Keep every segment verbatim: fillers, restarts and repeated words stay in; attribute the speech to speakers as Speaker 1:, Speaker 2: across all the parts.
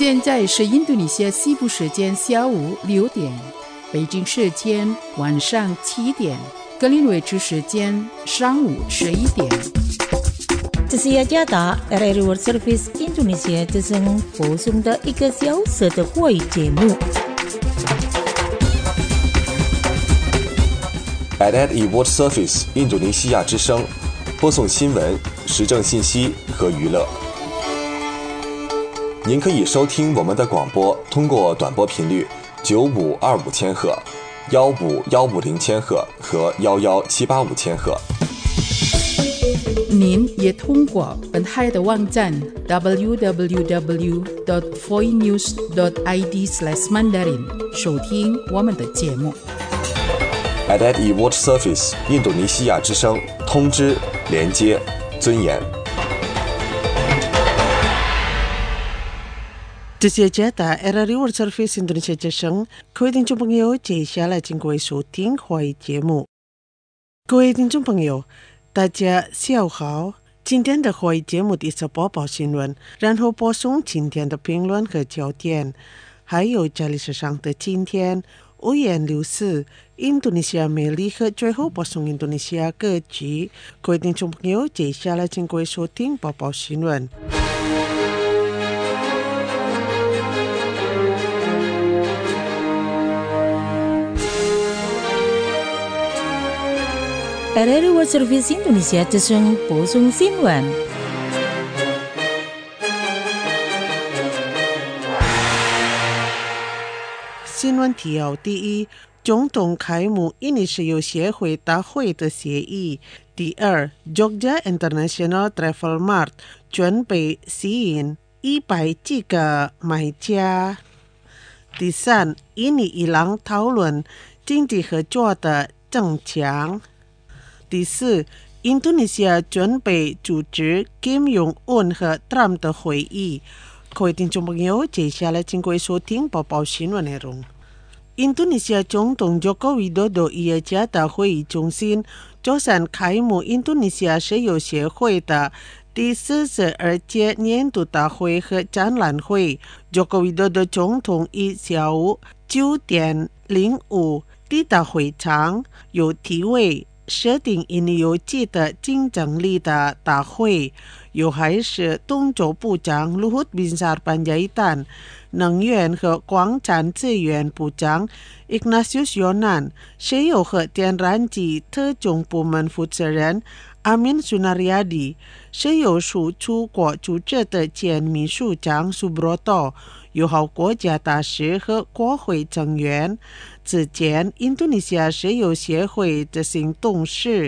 Speaker 1: 现在是印度尼西亚西部时间下午六点，北京时间晚上七点，格林威治时间上午十一点。
Speaker 2: 这是雅加达 R R World Service Indonesia 之声播送的一个小时的华语节目。
Speaker 3: R R World Service 印度尼西亚之声播送新闻、时政信息和娱乐。您可以收听我们的广播，通过短波频率九五二五千赫、幺五幺五零千赫和幺幺七八五千赫。
Speaker 1: 您也通过本台的网站 double-u double-u double-u dot voinews dot i d slash mandarin 收听我们的节目。
Speaker 3: R R World Service 印度尼西亚之声，通知、连接、尊严。
Speaker 4: 这是雅加达 R R World Service 印度尼西亚之声，各位听众朋友，接下来请各位收听华语节目。各位听众朋友，大家下午好。今天的华语节目第一次播报新闻，然后播送今天的评论和焦点，还有在历史上的今天、五颜六色、印度尼西亚魅力和最后播送印度尼西亚歌曲。各位听众朋友，接下来请各位收听播报新闻。
Speaker 2: R R World Service Indonesia 之声播送新闻。
Speaker 4: 新闻提要：第一，总统开幕印尼石油协会大会的协议；第二 ，Jogja International Travel Mart 准备吸引一百几个买家；第三，印尼伊朗讨论经济合作的增强。第四，印度尼西亚准备组织 Kim Jong-un 和 Trump 的会议。各位听众朋友，接下来请各位收听播报新闻内容。印度尼西亚总统 Joko Widodo 以雅加达会议中心周三开幕印度尼西亚石油协会的第四十二届年度大会和展览会。Joko Widodo 总统以下午九点零五抵达会场，有题为设定印尼油气的竞争力的大会，由还是东洲部长 Luhut Binsar Panjaitan、能源和光产资源部长 Ignatius Yonan、石油和天然气特种部门负责人 Amin Sunaryadi、石油输出国组织的前秘书长 Subroto、友好国家大使和国会成员。此前，印度尼西亚石油协会执行董事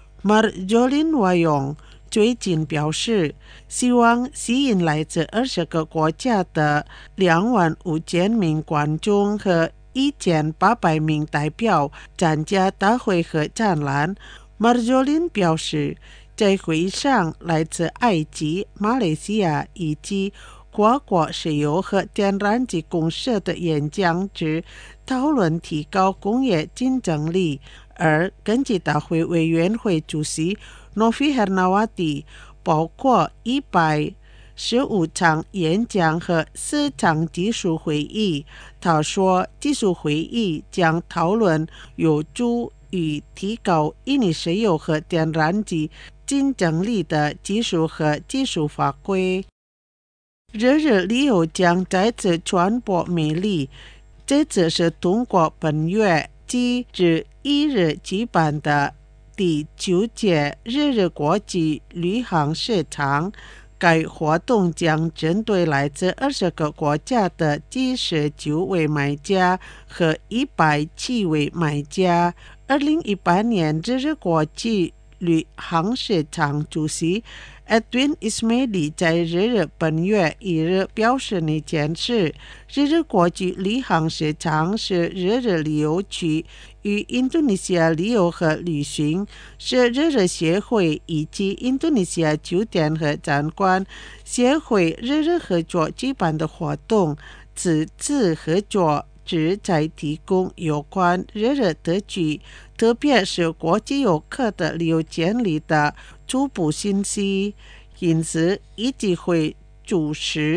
Speaker 4: Marjolin Wayong 最近表示，希望吸引来自二十个国家的两万五千名观众和一千八百名代表参加大会和展览。Marjolin 表示，在会议上，来自埃及、马来西亚以及跨国石油和天然气公社的演讲者讨论提高工业竞争力，而根据大会委员会主席 Novi Hernawati， 包括一百十五场演讲和四场技术会议。他说，技术会议将讨论有助于提高印尼石油和天然气竞争力的技术和技术法规。日日旅游将再次传播魅力，这次是通过本月即日一日举办的第九届日日国际旅行市场。该活动将针对来自二十个国家的七十九位买家和一百七位买家。二零一八年日日国际旅行市场主席 Edwin Ismaili 在日日本月一日表示那件事，日日国际旅行市场是日日旅游区与印度尼西亚旅游和旅行，是日日协会以及印度尼西亚酒店和展馆协会日日合作举办的活动。此次合作旨在提供有关日日特区，特别是国际游客的旅游建立的初步信息，因此预计会主持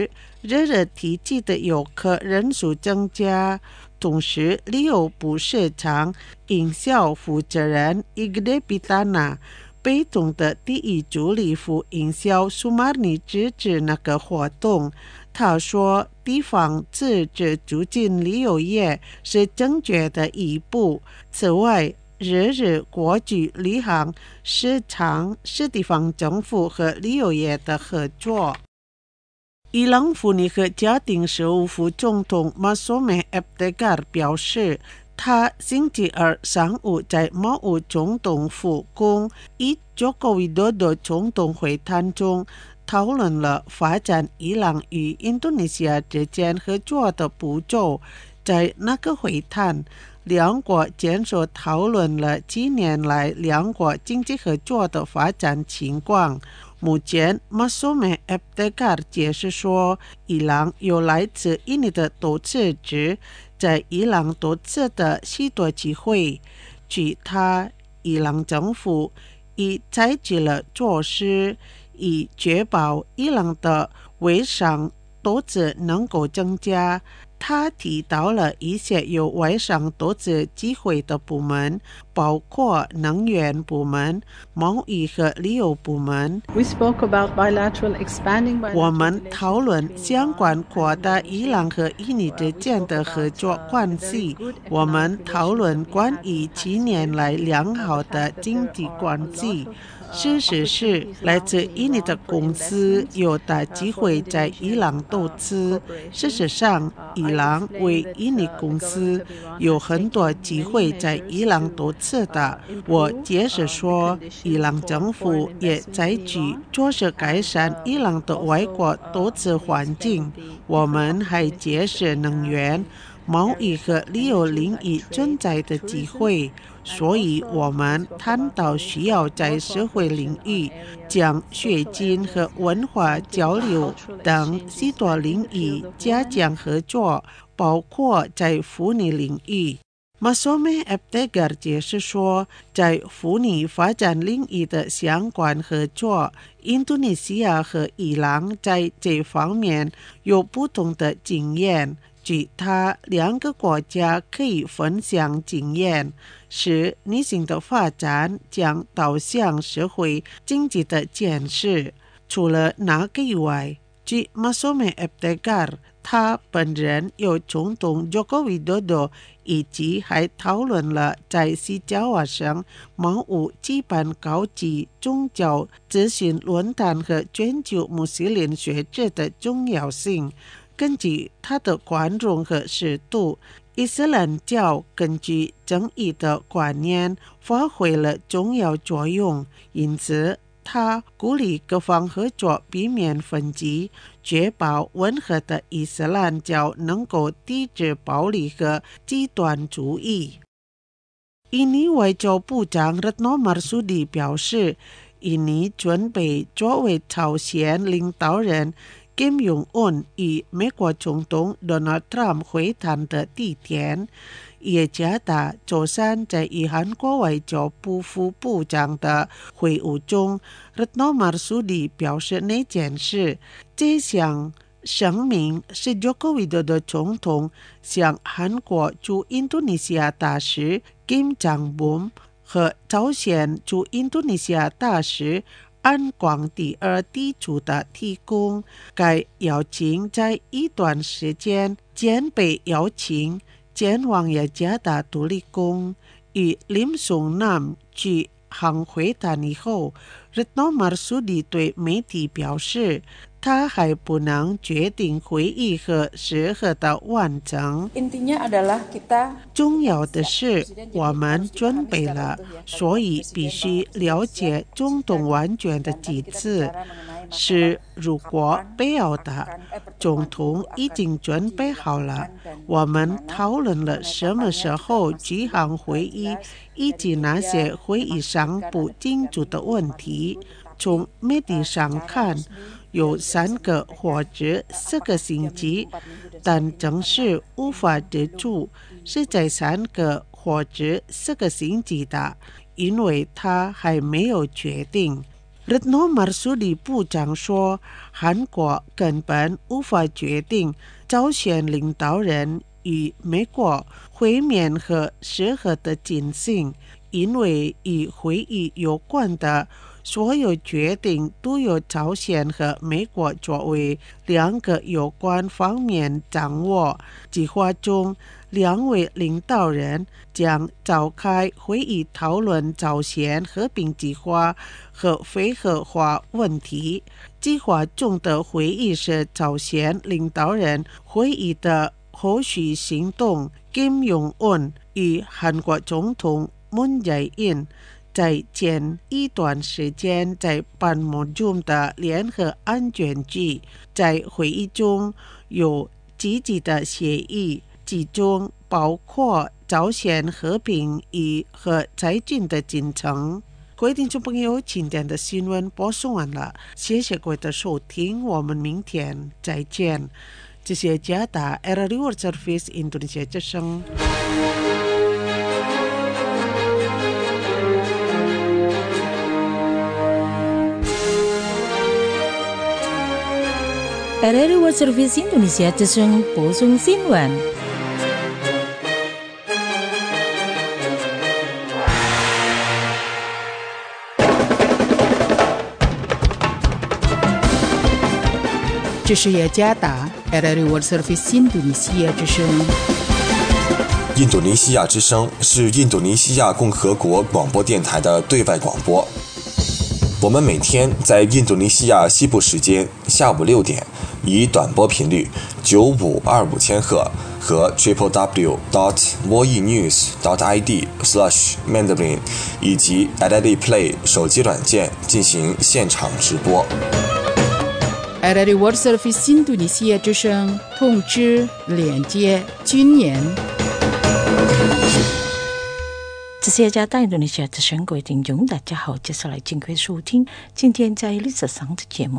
Speaker 4: 热热体积的游客人数增加，同时旅游部市场营销负责人 Igede Pitana 北东的第一助理副营销 Sumarni 支持那个活动。他说，地方自治促进旅游业是正确的一步。此外，日日国际旅行市场是地方政府和旅游业的合作。伊朗妇女和家庭事务副总统 Masome Abtegar 表示，他星期二上午在毛乌总统府cùng与 Joko Widodo 总统会谈中讨论了发展伊朗与印度尼西亚之间合作的步骤。在那个会谈，两国坚守讨论了近年来两国经济合作的发展情况。目前 Masome Abtegar 解释说，伊朗有来自印尼的投资者在伊朗投资的许多机会。据他，伊朗政府已采取了措施，以确保伊朗的外商投资能够增加。他提到了一些有外商投资机会的部门，包括能源部门、贸易和旅游部门。我们讨论相关扩大伊朗和印尼之间的合作关系。我们讨论关于近年来良好的经济关系。事实是，来自印尼的公司有大机会在伊朗投资。事实上，伊朗为印尼公司有很多机会在伊朗投资的。我解释说，伊朗政府也采取措施改善伊朗的外国投资环境。我们还解释能源、贸易和旅游领域存在的机会。所以我们谈到需要在社会领域将学经和文化交流等许多领域加强合作，包括在妇女领域。Masome Abtegar 解释说，在妇女发展领域的相关合作，印度尼西亚和伊朗在这方面有不同的经验。据他，两个国家可以分享经验，使女性的发展将导向社会经济的建设。除了那个以外，据 Masome Abtegar， 他本人有总统 Joko Widodo 以及还讨论了在西爪哇省毛乌举办高级宗教咨询论坛和全球穆斯林学者的重要性。根据他的宽容和适度，伊斯兰教根据正义的观念发挥了重要作用，因此他鼓励各方合作，避免分歧，确保温和的伊斯兰教能够抵制暴力和极端主义。印尼外交部长 Retno Marsudi 表示，印尼准备作为朝鲜领导人金正恩与美国总统 Donald Trump 会谈的地点。耶加达周三在与韩国外交部副部长的会晤中， Retno Marsudi 表示那件事，这项声明是 Joko Widodo 总统向韩国驻印度尼西亚大使 Kim Jong-un 和朝鲜驻印度尼西亚大使安广第二提出的提供。该邀请在一段时间间被邀请前往雅加达独立宫，与林松南举行会谈以后， Retno Marsudi 对媒体表示，他还不能决定会议何时和的完成。重要的是我们准备了，所以必须了解总统完全的机制。是如果必要的，总统已经准备好了。我们讨论了什么时候举行会议，以及那些会议上不清楚的问题。从媒体上看，有三个或者四个星期，但正式无法指出是在三个或者四个星期的，因为他还没有决定。 Retno Marsudi 部长说，韩国根本无法决定朝鲜领导人与美国会面和适合的进行，因为与会议有关的所有决定都由朝鲜和美国作为两个有关方面掌握。计划中，两位领导人将召开会议讨论朝鲜和平计划和非核化问题。计划中的会议是朝鲜领导人会议的后续行动。Kim Jong-un 与韩国总统文在寅在前一段时间在板门中的联合安全局，在会议中有积极的协议，其中包括朝鲜和平与和财经的进程。各位听众朋友，今天的新闻播送完了，谢谢各位的收听，我们明天再见。这是加达 R R I World Service Indonesia 之声。
Speaker 2: R R I World Service Indonesia 之声播送新闻。
Speaker 1: 这是雅加达 R R I World Service 印度尼西亚之声。
Speaker 3: 印度尼西亚之声是印度尼西亚共和国广播电台的对外广播。我们每天在印度尼西亚西部时间下午六点，以短波频率九五二五千赫和 triple w dot voenews dot i d slash mandarin 以及 R R I Play 手机软件进行现场直播。
Speaker 1: R R I World Service 印度尼西亚之声通知连接军演。
Speaker 2: 这是加大印度尼西亚之声，各位听众大家好，接下来请各位收听今天在历史上的节目。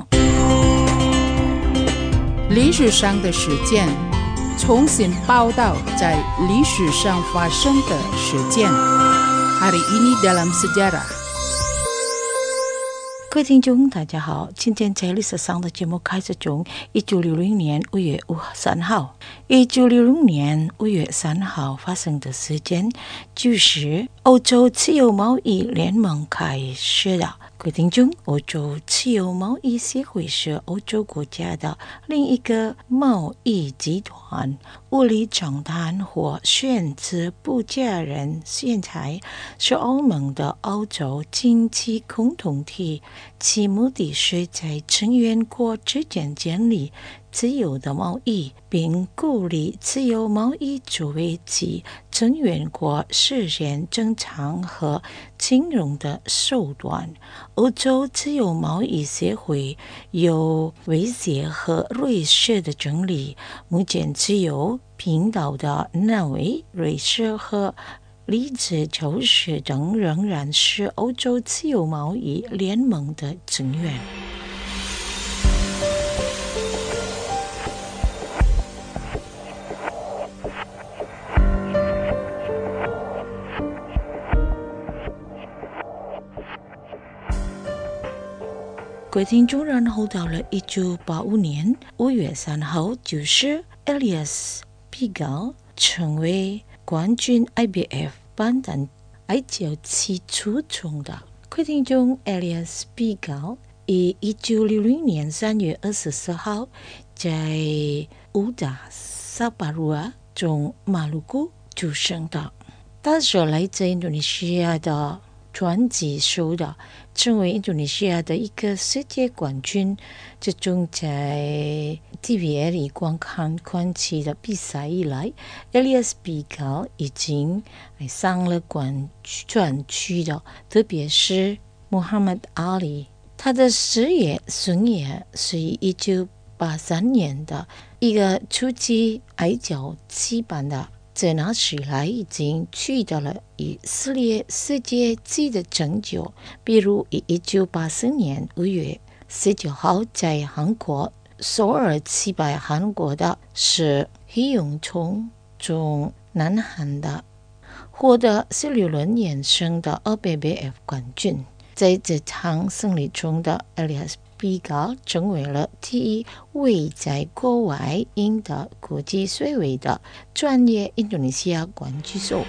Speaker 1: 历史上的事件，重新报道在历史上发生的事件。Hari ini dalam sejarah。
Speaker 2: 各位听众大家好，今天在历史上的节目开始从一九六零年五月三号。一九六零年五月三号发生的事件，就是欧洲自由贸易联盟开始了。各位听众，欧洲自由贸易协会是欧洲国家的另一个贸易集团，无力长谈或选择不加人，现在是欧盟的欧洲经济共同体，其目的是在成员国之间建立自由的贸易，并鼓励自由贸易作为其成员国实现正常和金融的手段。欧洲自由贸易协会由威胁和瑞士的总理，目前只有冰岛的挪威、瑞士和利兹州市等仍然是欧洲自由贸易联盟的成员。各位听众，然后到了一九八五年五月三号，就是 Elias Pigal 成为冠军 I B F 班单埃及起初中的。各位听众 ，Elias Pigal 于一九六零年三月二十四号在乌达萨巴鲁亚中马鲁古出生的。他是来自印度尼西亚的传奇手的，成为印度尼西亚的一个世界冠军。这种在 T V L 观看传奇的比赛以来 ，Elias Pigal 已经上了冠军区的，特别是 Muhammad Ali。他的事业生涯是一九八三年的一个初级矮脚棋盘的。在那时来已经取得了以色列世界级的成就，比如于一九八四年五月十九号在韩国首尔击败韩国的是黑永聪，从南韩的，获得十六轮连胜的 I B F 冠军。 在这场胜利中的 Elias Pigal 成为了第一位在国外赢得国际水位的专业印度尼西亚冠军手。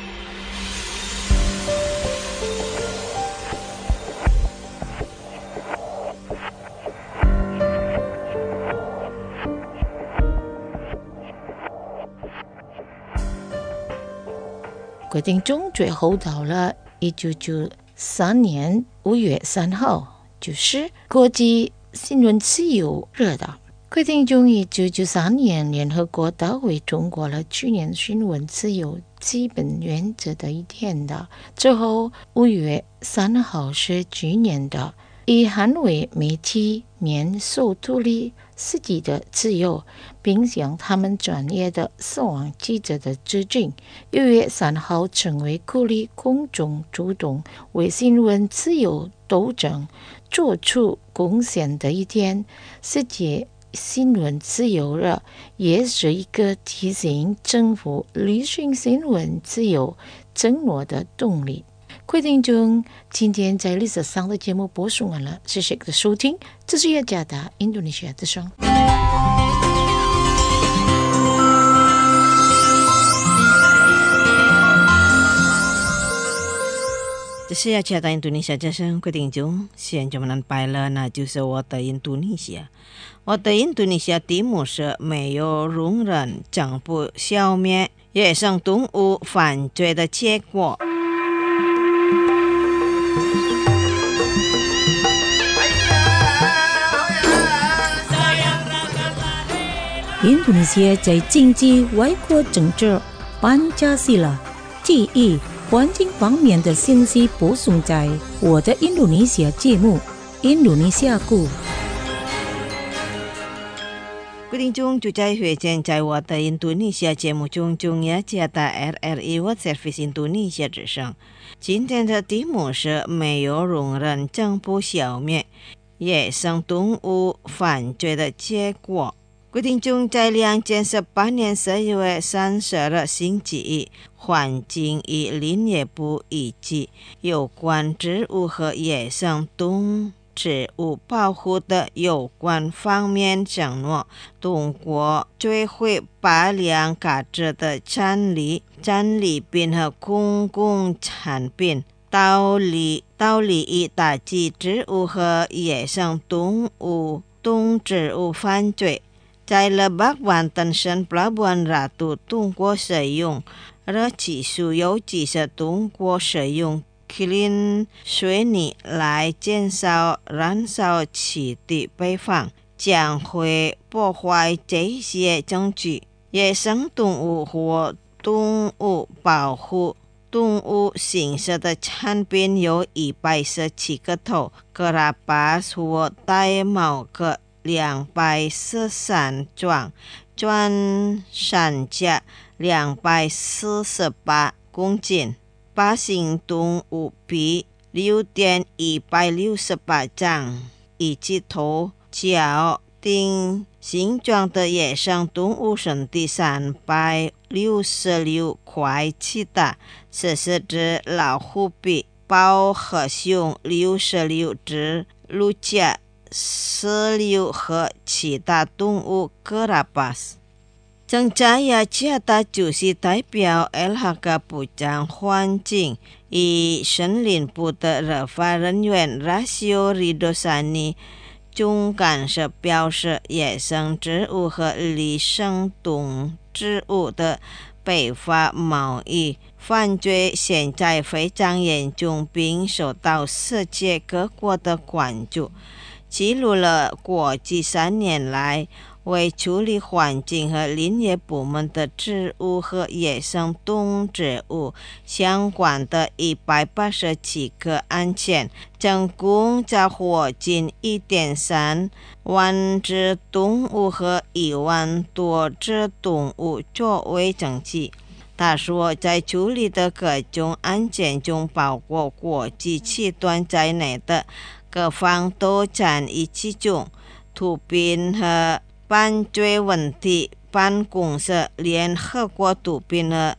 Speaker 2: 规定中最后到了一九九三年五月三号，就是国际新闻自由日的。规定中一九九三年联合国大会通过了去年新闻自由基本原则的一天的。之后五月三号是去年的，以捍卫媒体免受独立自己的自由，并向他们专业的死亡记者的致敬。六月三号成为鼓励公众主动为新闻自由斗争做出贡献的一天。世界新闻自由日也是一个提醒政府履行新闻自由承诺的动力。规定中，今天在历史上的节目播送完了，谢谢各位的收听，这是雅加达印度尼西亚之声。
Speaker 5: 这是雅加达印度尼西亚之声。规定中，现在我们拜了，那就是我的印度尼西亚。我的印度尼西亚题目是没有容忍政府消灭野生动物犯罪的结果。
Speaker 2: 印度尼西亚在经济、外国政治、班加西拉、记忆、环境方面的信息播送在我的印度尼西亚节目《印度尼西亚故》。
Speaker 5: 规定中就在会见在我的印度尼西亚节目中，中雅加达 R L E World Service 印度尼西亚之声。今天的题目是没有容忍政府消灭野生动物犯罪的结果。规定中在两千十八年十一月三十日星期一，环境与林业部以及有关植物和野生动植物保护的有关方面承诺，通过追回大量价值的战利战利品和公共产品，道理道理以打击植物和野生动物动植物犯罪。在Lebak Banten省Pelabuhan Ratu通过使用热技术，尤其是通过使用 clean 水泥来减少燃烧气的排放，将会破坏这些证据。野生动物或动物保护动物形式的产品有一百十七个头，kerapas或玳瑁各两百十三桩，转山价两百四十八公斤。八型动物比六点一百六十八张，以及头、脚、顶形状的野生动物剩第三百六十六块其他，四十只老虎比豹和熊六十六只，鹿甲十六和其他动物 kerapas。正在雅加达就是代表 L H K 部长环境与森林部的立法人员 Rasio Ridosani 总干事表示，野生植物和离生动植物的非法贸易犯罪现在非常严重，并受到世界各国的关注。记录了过去三年来为处理环境和林业部门的植物和野生动植物相关的一百八十七个案件，总共抓获近 一点三万只动物和一万多只动物作为证据。他说，在处理的各种案件中，包括国际器端在内的各方都参与其中。毒品和犯罪问题办公室、联合国毒品和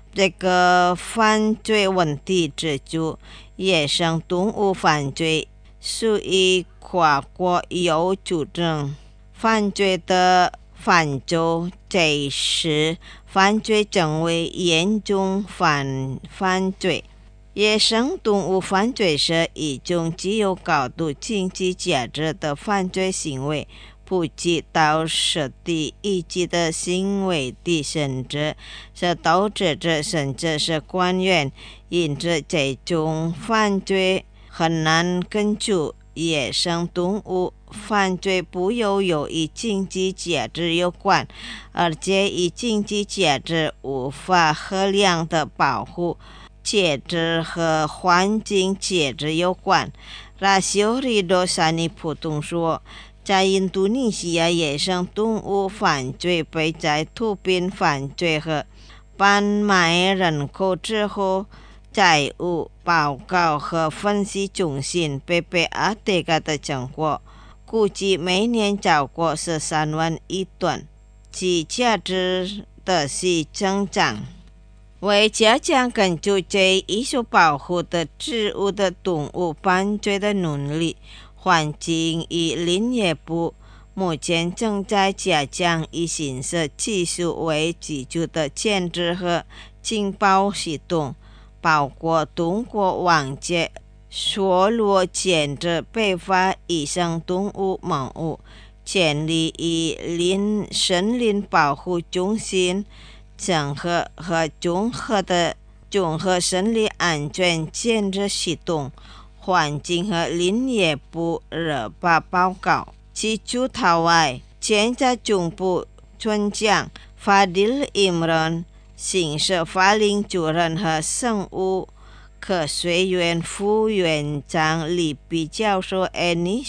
Speaker 5: 这个犯罪问题指出，野生动物犯罪属于跨国有组织犯罪的范畴，这时犯罪成为严重犯犯罪。野生动物犯罪是一种具有高度经济价值的犯罪行为，不计到实体一级的行为的甚至是导致者甚至是官员，因此这种犯罪很难根据野生动物犯罪不由有与经济价值有关，而且与经济价值无法衡量的保护价值和环境价值有关。Rasio Ridho Sani 普通说，在印度尼西亚野生动物犯罪被在毒品犯罪和贩卖人口之后，债务报告和分析中心 P P A T K 的成果，估计每年超过十三万亿吨，其价值的是增长。为加强根据这艺术保护的植物的动物犯罪的努力，环境与林业部目前正在加强以新式技术为基础的监制和情报系统，包括通过网界锁落监制非法野生动物文物，建立以林森林保护中心，整合和综合的综合森林安全监制系统。环境和林业部热巴报告，其主套外，现在中部村长 Fadil Imran、刑事法令主任和生物科学院副院长李比教授 Eni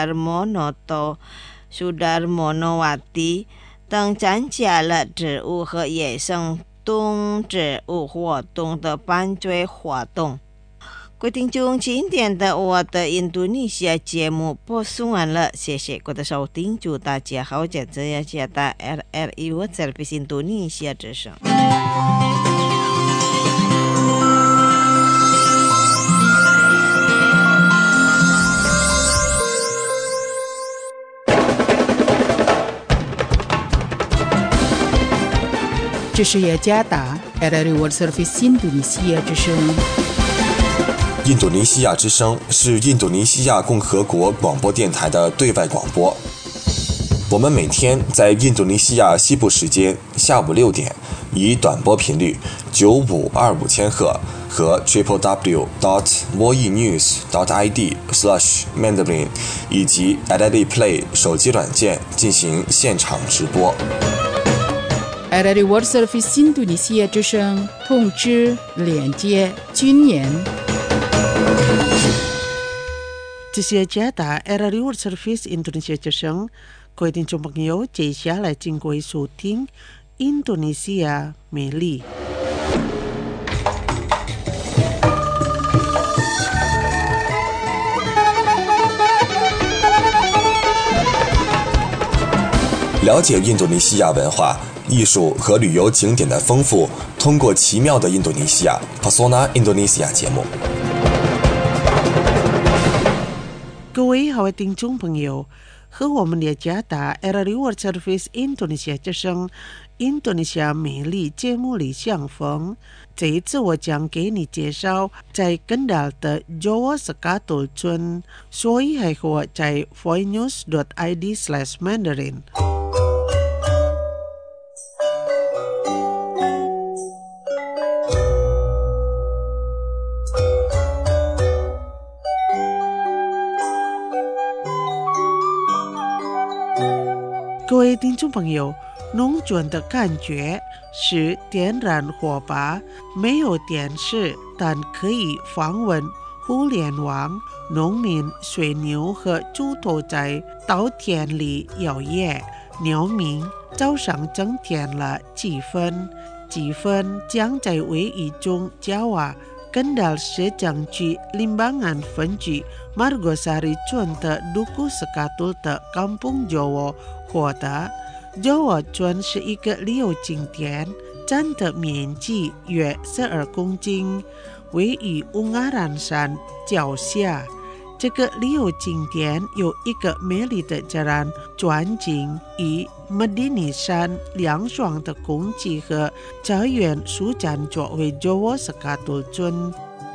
Speaker 5: Sudarmonowati 等参加了植物和野生动植物活动的犯罪活动。各位听众，今天的我的印度尼西亚节目播送完了，谢谢各位的收听，祝大家好，这这这的 R R I World Service 印度尼西亚之声。
Speaker 1: 这是雅加达 R R I World Service 印度尼西亚之声。
Speaker 3: 印度尼西亚之声是印度尼西亚共和国广播电台的对外广播。我们每天在印度尼西亚西部时间下午六点，以短波频率九五二五千赫和 triple w dot voenews dot i d slash mandarin 以及 R R I Play 手机软件进行现场直播。
Speaker 1: R R I World Service 印度尼西亚之声通知连接军演。
Speaker 4: 这是加达 R R I World Service 印度尼西亚之声，各位听众朋友，接下来请各位收听印度尼西亚美丽。
Speaker 3: 了解印度尼西亚文化、艺术和旅游景点的丰富，通过奇妙的印度尼西亚 Pesona Indonesia 节目。
Speaker 4: 各位好，听众朋友，和我们的加达 R R I World Service 印度尼西亚之声印度尼西亚美丽节目里相逢。这一次我将给你介绍在根达的 Jawa Sekatul 村，所以还和我在 voenews dot i d slash mandarin。各位听众朋友，农村的感觉是点燃火把，没有电视，但可以访问互联网。农民、水牛和猪都在稻田里摇曳，鸟鸣，早上增添了气氛。气氛将在位于中Jawa Kendal市江区Limbangan分局 Margosari 村的 Duku Sekatul 的 Kampung Jawa 获得。Jawa 村是一个旅游景点， 占的面积约十二公斤，位于乌阿兰山脚下。这个旅游景点有一个美丽的自然转景，与马丁尼山凉爽的空气和草原舒展作为Jawa Sekatul尊。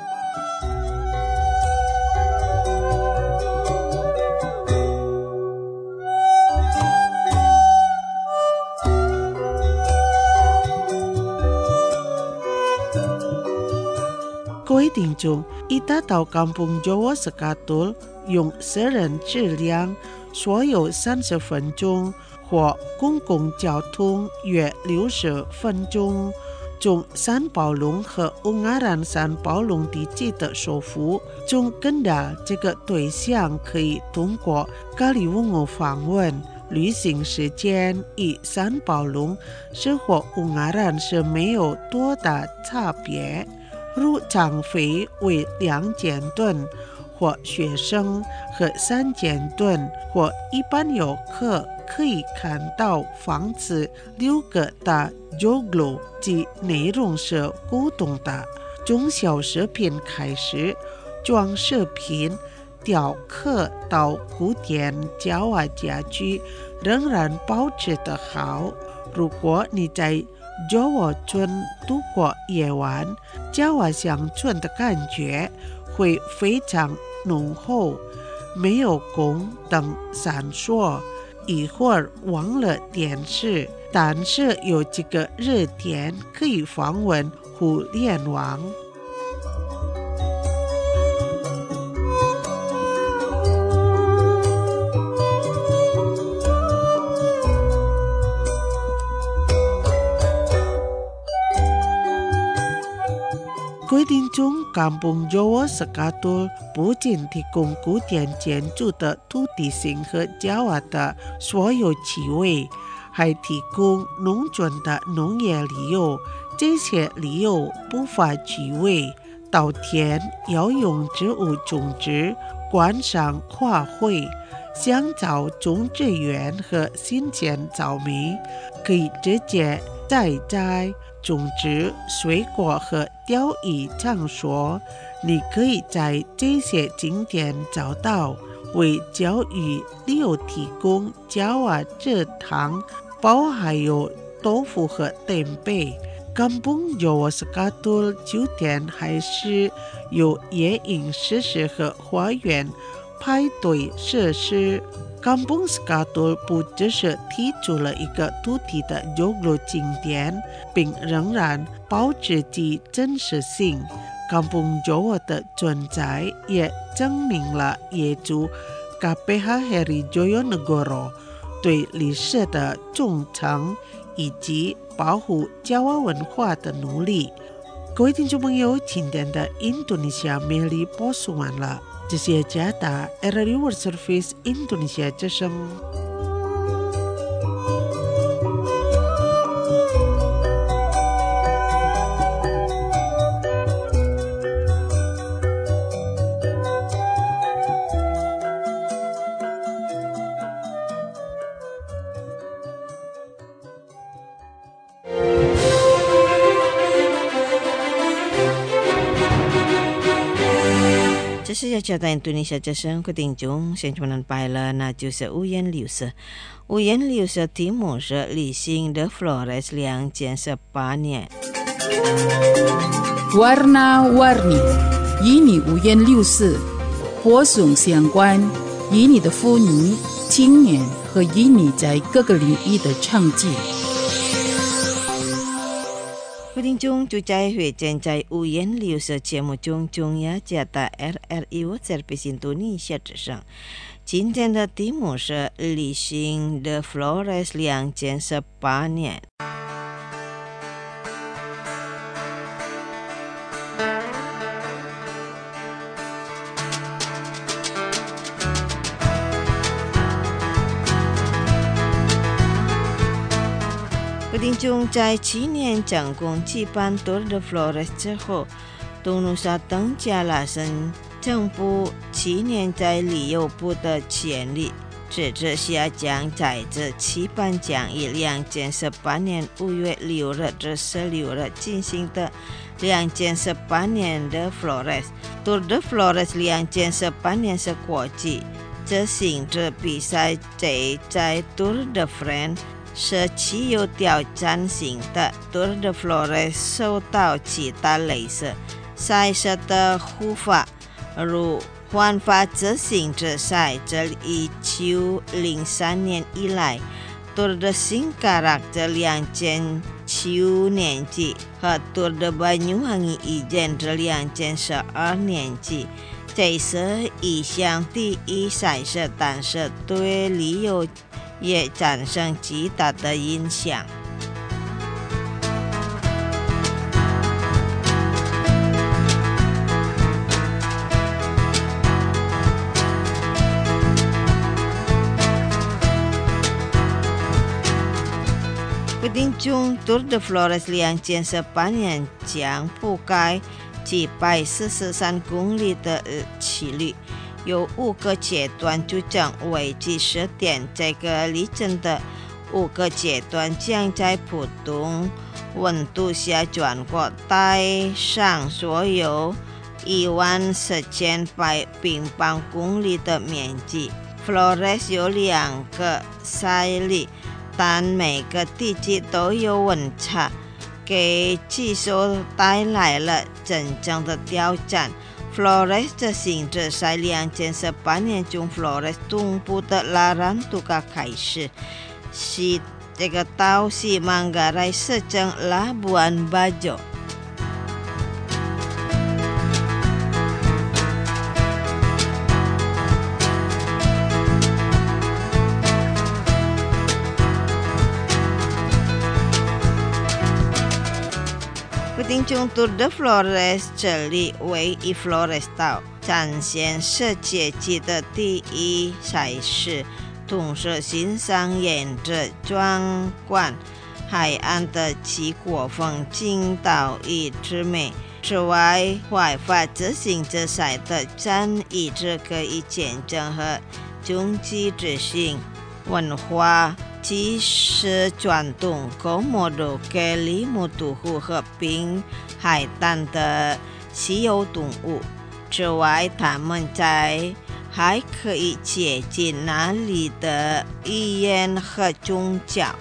Speaker 4: 各位听众，一达到Kampung Jawa Sekatul用私人车辆，所有三十分钟，或公共交通约六十分钟。从三宝龙和乌阿兰山宝龙地区的首府从根达这个对象可以通过咖喱乌偶访问。旅行时间与三宝龙是和乌阿兰是没有多大差别。入场费为两千吨，或学生和三千吨，或一般游客可以看到房子六个大 joglo， 即内容是古董的，从小饰品开始，装饰品、雕刻到古典爪哇家具仍然保持得好。如果你在爪哇村度过夜晚，爪哇乡村的感觉会非常浓厚，没有光灯闪烁，一会儿忘了电视，但是有几个热点可以访问互联网。规定中Kampung Jawa Sekatul不仅提供古典建筑的土地性和爪哇的所有气味，还提供农村的农业旅游。这些旅游不乏趣味，稻田、要用植物种植、观赏花卉、香皂种植园和新鲜草莓，可以直接采摘种植水果和钓鱼场所。你可以在这些景点找到为教育旅游提供爪哇蔗糖包，还有豆腐和蛋饼。Kampung Jawa Sekatul 酒店还是有野营设施和花园派对设施。Kampung Sekatul 不只是提出了一个土地的joglo景点，并仍然保持其真实性。Kampung Jawa 的存在也证明了业主 K P H Heri Joyonegoro 对历史的忠诚以及保护爪哇文化的努力。各位听众朋友，今天的印度尼西亚美丽播送完了。这些加达 R R I World Service Indonesia 之声。
Speaker 5: 这是要交代印度尼西亚之声，各位听众，先出门拜了，那就是五颜六色。五颜六色题目是旅行的 Flores 两千十八年。
Speaker 1: Warna-warni， 与你五颜六色，播送相关，与你的妇女、青年和与你在各个领域的成绩。
Speaker 5: 各位听众，就在会见在五颜六色节目中，中亚加大 R R I World Service 印度尼西亚之声。今天的题目是旅行的 Flores 两千十八年。听众在去年成功举办 Tour de Flores 之后，东努沙登加拉省政府去年在旅游部的潜力直至下降在这期颁奖以两千十八年五月六日至十六日进行的两千十八年的 Flores Tour de Flores 两千十八年是国际自行车比赛，这在 Tour de France 是具有挑战性的。 Tour de Flores 受到其他类似赛事的护法，如环法自行车赛，自一九零三年以来 Tour de Singkarak 自两千九年起和 Tour de Banyuwangi 以前自两千十二年起，这是一项第一赛事，但是对旅游也产生极大的影响。规定中 Tour de Flores 两千十八年将覆盖几百四十三公里的距离，有五个阶段，就将为期十天。这个里程的五个阶段将在普通温度下穿过，带上所有一万四千百平方公里的面积。Flores 有两个赛例，但每个地区都有温差，给技术带来了真正的挑战。Flores 自行车赛两千十八年从 Flores 东部的 Larantuka 开始，西这个到西芒嘎来市镇 Labuan Bajo。定中 Tour de Flores 这里为以 Flores 岛展现世界级的第一赛事，同时欣赏沿着壮观海岸的齐国风景岛屿之美。此外，环法自行车赛的战役只可以见证和经济之行文化即是传统高摩多给里木杜湖和滨海滩的稀有动物。此外，他们在还可以接近那里的语言和宗教。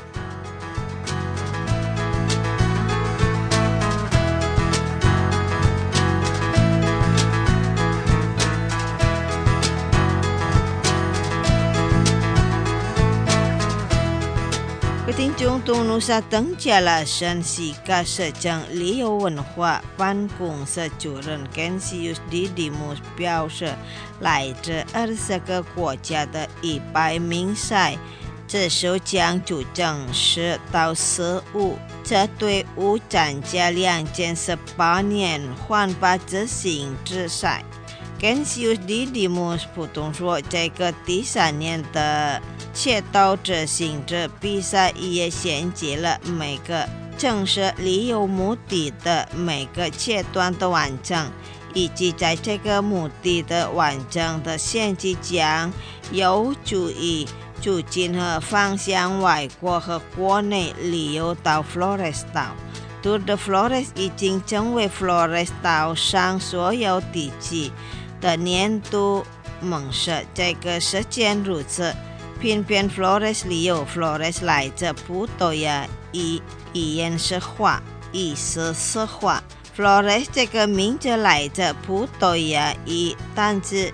Speaker 5: 定中东努萨增加了山西嘎市政旅游文化办公室主任 Gensius Didymus 表示，来自二十个国家的一百名赛这首将就正式到十五，这队伍参加两千十八年环法自行车赛。Gensius Didymus 普通说，这个第三年的切道自行车比赛也衔接了每个城市旅游目的的每个阶段的完成，以及在这个目的的完成的限期将有助于促进和方向外国和国内旅游到 Flores 岛。Tour de Flores 已经成为 Flores 岛上所有地区的年度梦事。这个时间如此，偏偏 Flores 旅游 Flores 来自葡萄牙语，语言是花，意思是花。Flores 这个名字来自葡萄牙语单字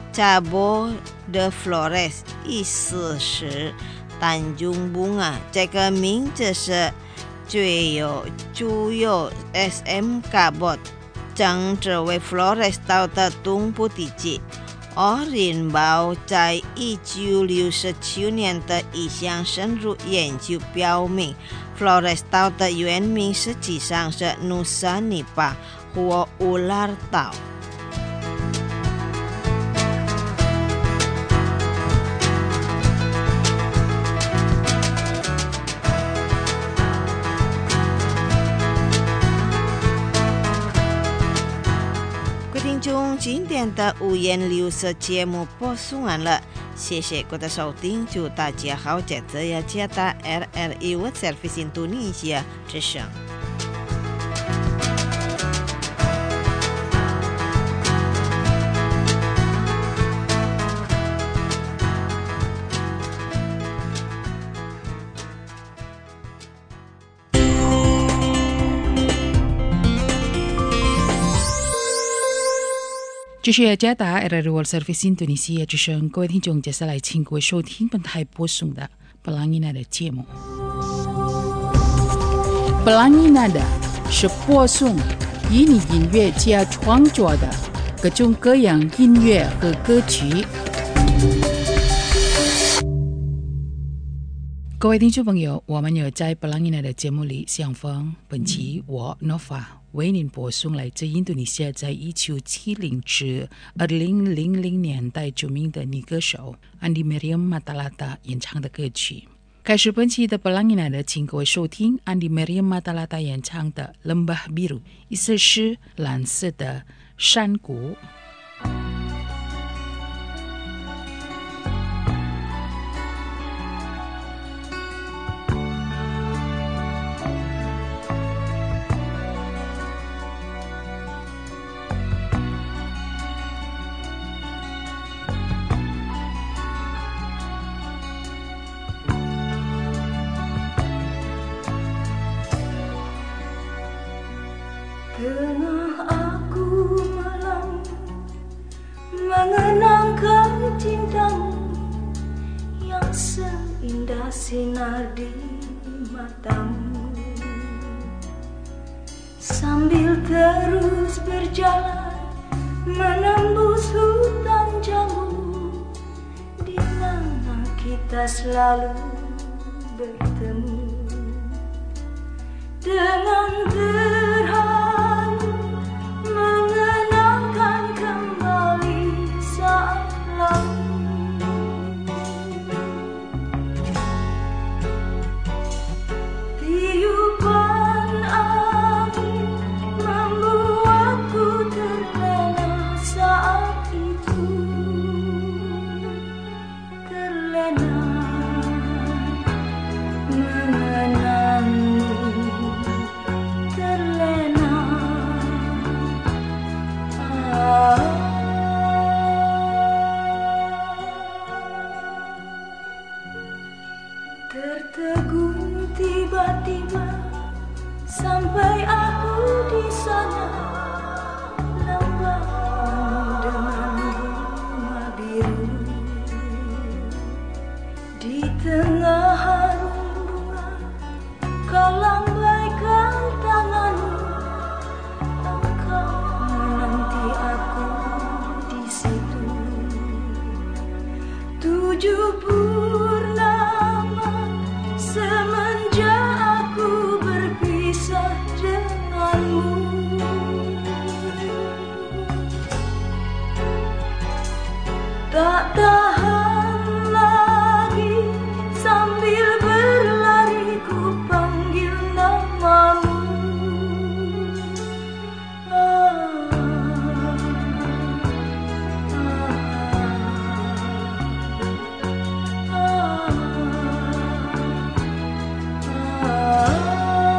Speaker 5: Cabo de Flores， 意思是单中bunga。这个名字是具有具有 S M Cabot， 称之为 Flores 岛的东部地区。而林堡在一九六九年的一项深入研究表明， Flores 岛的原名实际上是 Nusa Nipa 或乌拉尔岛。中今天的五颜六色节目播送完了， 谢谢各位的收听，祝大家好，在这样接打 R R I World Service Indonesia 之声。
Speaker 1: 这是加达 R R I World Service Indonesia 之声，各位听众，接下来请各位收听本台播送的 Pelangi Nada 节目。Pelangi Nada 是播送以你音乐家创作的各种各样音乐和歌曲。各位听众朋友，我们有在 Pelangi Nada 节目里相逢。本期我 Nova 为您播送来自印度尼西亚在一九七零至二零零零年代著名的女歌手 Andi Meriam Matalata 演唱的歌曲。开始本期的 Pelangi Nada， 请各位收听 Andi Meriam Matalata 演唱的 Lembah Biru， 意思是蓝色的山谷。
Speaker 6: Tengah aku malam mengenangkan cintamu yang seindah sinar di matamu, sambil terus berjalan menembus hutan jambu di mana kita selalu bertemu dengan terharu mengenangkan kembali saat lalu. Tiupan angin membuatku terlena saat itu, terlena mengenangmu, terlena. Ah. Tertegun tiba-tiba sampai aku di sana, lembah dengan bunga biru, di tengah harum bunga kau lambaikan tanganmu, engkau menanti aku di situ. Tujuh purnama semenjak aku berpisah denganmu, tak tahan lagi sambil berlari ku panggil namamu. Ah, ah, ah, ah.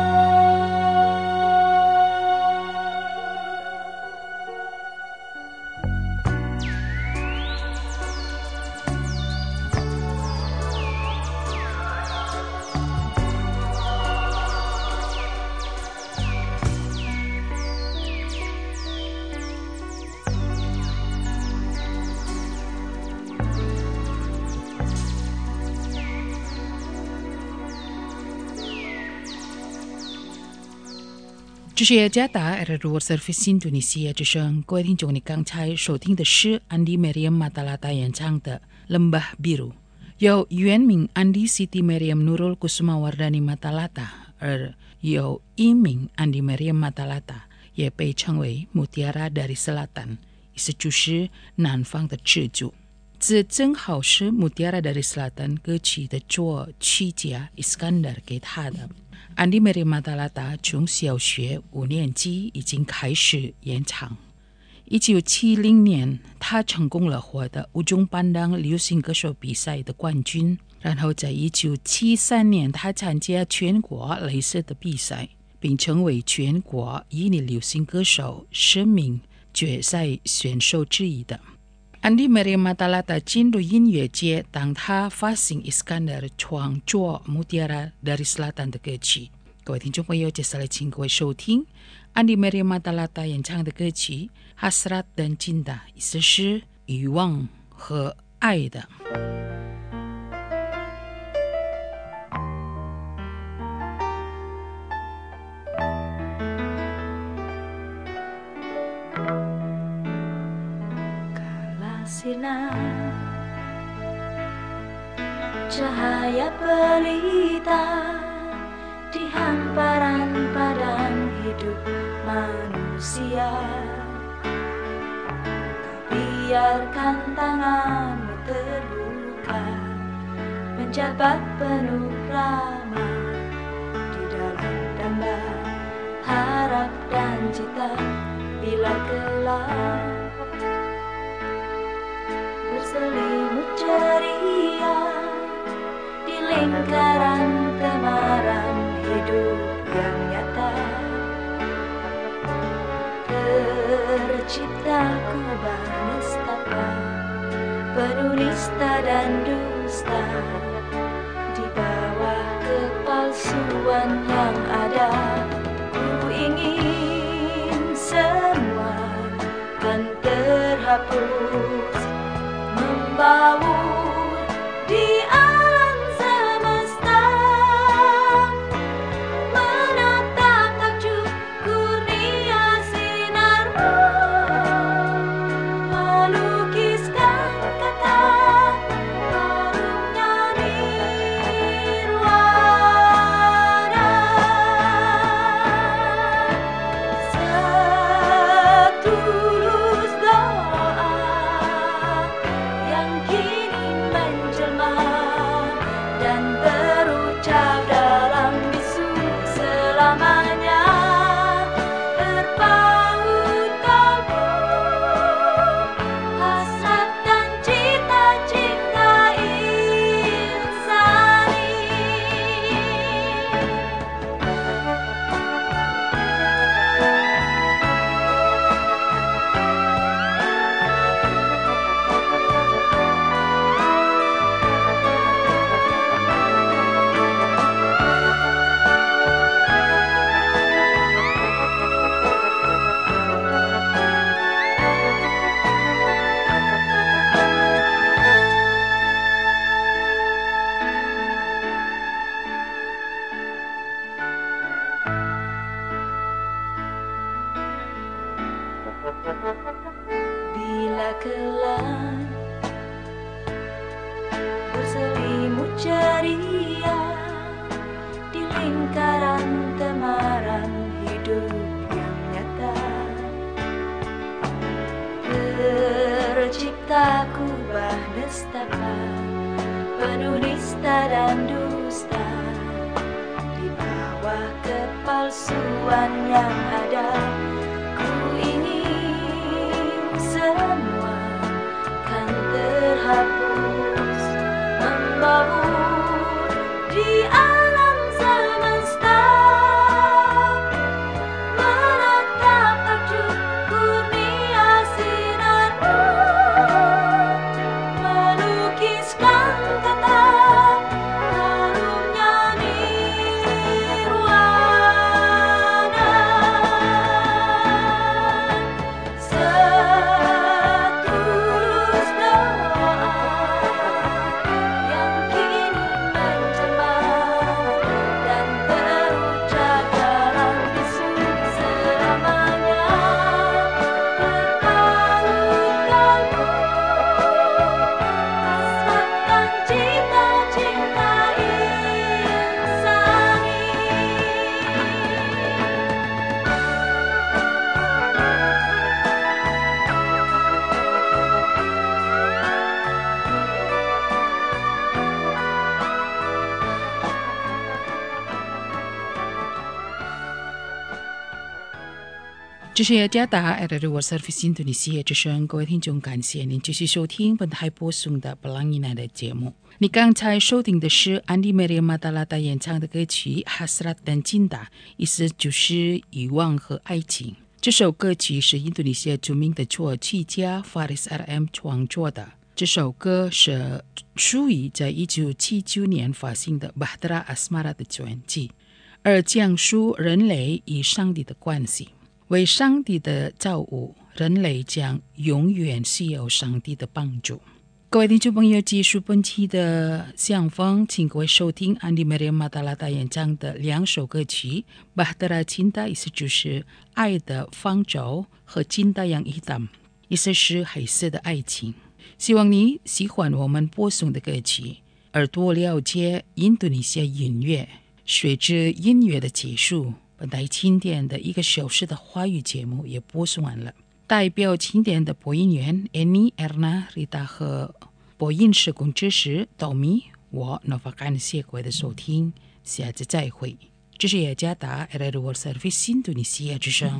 Speaker 1: 这是加达 R R I World Service Indonesia 之声，各位听众，你刚才收听的是 Andi Meriam Matalata 演唱的 Lembah Biru， 由原名 Andi Siti Meriam Nurul Kusumawardhani Matalata， 而有艺名 Andi Meriam Matalata， 也被称为 Mutiara dari Selatan， 意思就是南方的支柱。这正好是 Mutiara dari Selatan 歌曲的作曲家 Iskandar 给他的。Andi Meriam Matalata 从小学五年级已经开始演唱， 一九七零年，他成功了获得吴中班当流行歌手比赛的冠军。然后在一九七三年，他参加全国类似的比赛，并成为全国印尼流行歌手十名决赛选手之一的。Andi Maryam Matalata 进入音乐界，当他发行 Iskandar 创作 Mutiara dari Selatan 的歌曲。各位听众朋友，接下来请各位收听 Andi Maryam Matalata 演唱的歌曲 Hasrat dan Cinta， 意思是欲望和爱的。
Speaker 6: Sinar cahaya pelita di hamparan padang hidup manusia. Kau biarkan tanganmu terbuka, menjabat penuh ramah di dalam damba harap dan cita. Bila gelap berselimut ceria di lingkaran temaram hidup yang nyata, tercipta kubah nestapa penuh nista dan dusta di bawah kepalsuan yang ada. Ku ingin semua kan terhapus, membaur di alam semesta, menatap takjub kurnia sinarmu, melukiskan kata forumnya nirwana. Setulus doa yang kini menjelma dan berucap dalam bisu selamanya, terpaut kalbu hasrat dan cita-cita insani. Bila kelak berselimut ceria di lingkaran temaram hidup yang nyata, tercipta kubah nestapa penuh nista dan dusta di bawah kepalsuan yang ada. Ku ingin semua kan terhapus, membaur di alam semesta, menatap takjub kurnia sinarmu, melukiskan kata harumnya nirwana.
Speaker 1: 这是加达 R R I World Service Indonesia 之声，各位听众，感谢您继续收听本台播送的布朗伊奈的节目。你刚才收听的是安迪梅里马达拉达演唱的歌曲《Hasrat dan Cinta》，意思就是遗忘和爱情。这首歌曲是印度尼西亚著名的作曲家 Faris R M 创作的。这首歌是属于在一九七九年发行的 Bahtera Asmara 的专辑，而讲述人类与上帝的关系。为上帝的造物，人类将永远需要上帝的帮助。各位听众朋友，继续本期的相逢，请各位收听安迪梅里马达拉达演唱的两首歌曲《Bahtera Cinta》，意思就是爱的方舟，和《Cinta yang Hitam》，意思是黑色的爱情。希望你喜欢我们播送的歌曲，而多了解印度尼西亚音乐。随着音乐的结束，本台经典的一个小时的华语节目也播送完了。代表经典的播音员 Annie、Erna、Rita 和播音室工程师 Tommy， 我 Nova 感谢各位的收听，下次再会。这是雅加达 R R I World Service 印度尼西亚之声。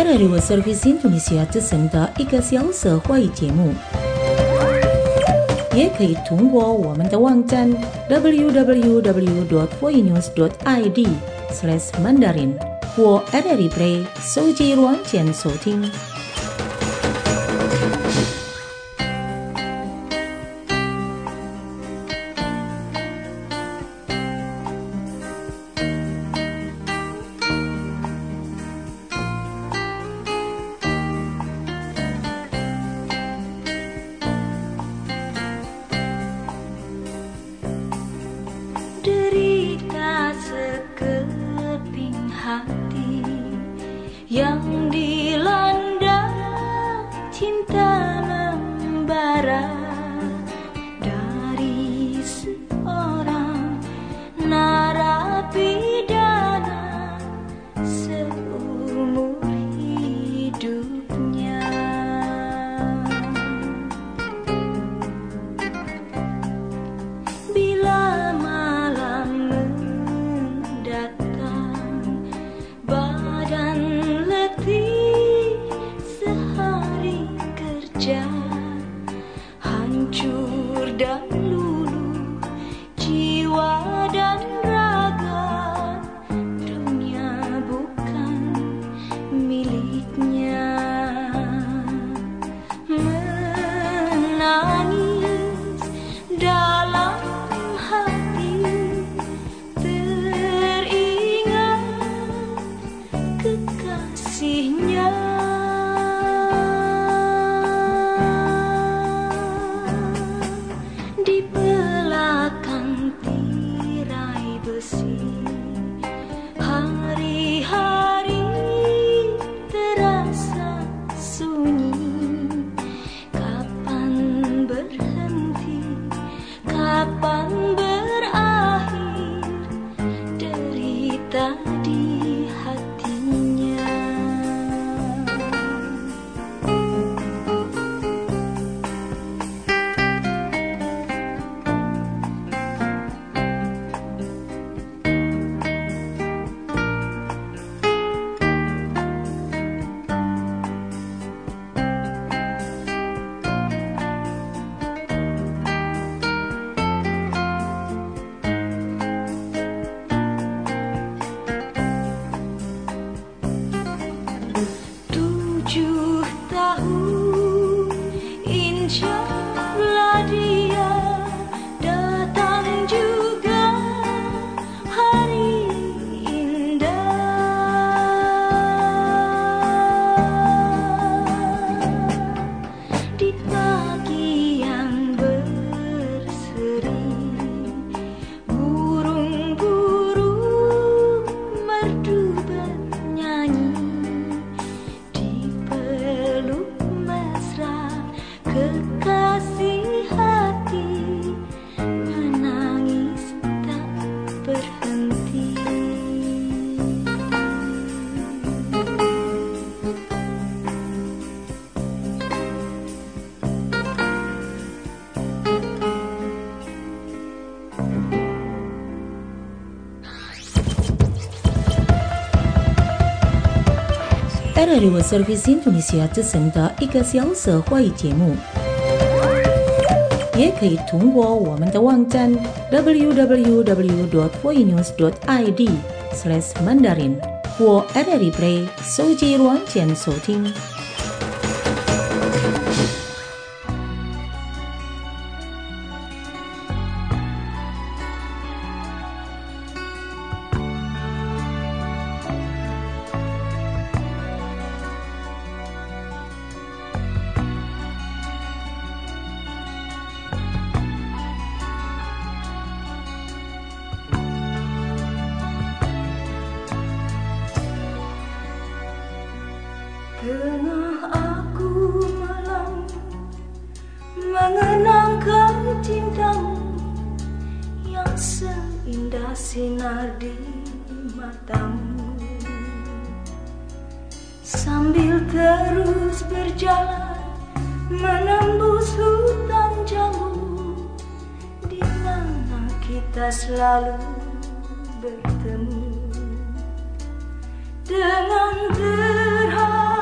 Speaker 2: R R I World Service Indonesia 之声的一个小时华语节目，也可以通过我们的网站 double-u double-u double-u dot voinews dot i d slash mandarin 或 R R I Play 手机软件收听。
Speaker 6: Derita sekeping hati yang dilanda cinta membara dari seorang narapidana seumur hidupnya. Bila malam mendatang, badan letih sehari kerja, hancur dan luluh jiwa dan raga, dunia bukan miliknya. Menangis dalam hati, teringat kekasihnya. Di belakang tirai besi, hari-hari terasa sunyi. Kapan berhenti, kapan berakhir derita di hatinya. Tujuh tahun insyaallah dia datang juga hari indah. Di pagi yang berseri, burung-burung merdu bernyanyi. Dipeluk mesra kekasih hati, menangis tak berhenti.
Speaker 2: R R I World Service Indonesia 之声的一个小时华语节目，也可以通过我们的网站 double-u double-u double-u dot voinews dot i d slash mandarin 或 R R I Play 手机软件收听。
Speaker 6: Tengah aku malam mengenangkan cintamu yang seindah sinar di matamu, sambil terus berjalan menembus hutan jambu, di mana kita selalu bertemu dengan terharu.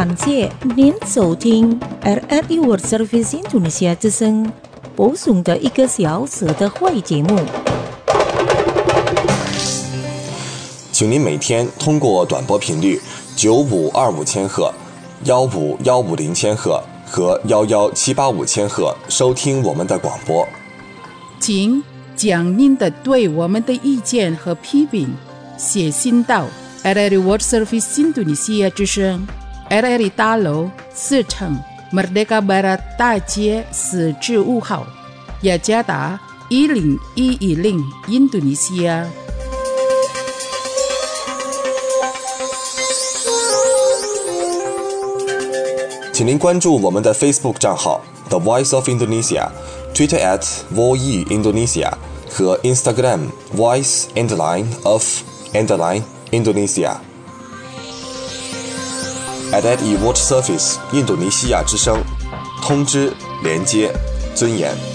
Speaker 2: 感谢您收听 R R I World Service Indonesia 之声播送的一个小时的会节目。
Speaker 3: 请您每天通过短波频率九五二五千赫、幺五幺五零千赫和幺幺七八五千赫收听我们的广播。
Speaker 1: 请将您的对我们的意见和批评写信到 R R I World Service Indonesia 之声 R R I 大楼四层 Merdeka Barat 大街四至五号，雅加达一零一一零印度尼西亚。
Speaker 3: 请您关注我们的 Facebook 账号 The Voice of Indonesia、Twitter at Voi Indonesia 和 Instagram Voice Underline of Underline Indonesia。 R R I World Service 印度尼西亚之声，通知、连接、尊严。